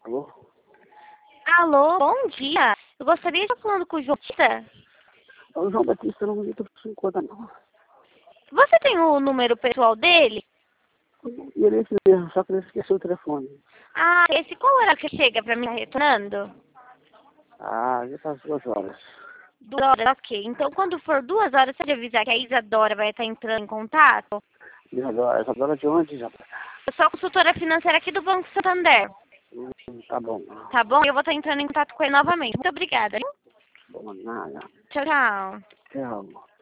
Alô? Alô, bom dia. Eu gostaria de estar falando com o João Batista. O João Batista não está por 50, não. Você tem o número pessoal dele? E ele é esse mesmo, só que ele esqueceu o telefone. Ah, esse qual hora que chega para mim retornando? Ah, já faz 2 horas. 2 horas, ok. Então, quando for 2 horas, você pode avisar que a Isadora vai estar entrando em contato? Essa dona de onde já? Eu sou a consultora financeira aqui do Banco Santander. Tá bom. Tá bom? Eu vou estar entrando em contato com ele novamente. Muito obrigada. Bom, nada. Tchau, tchau. Tchau.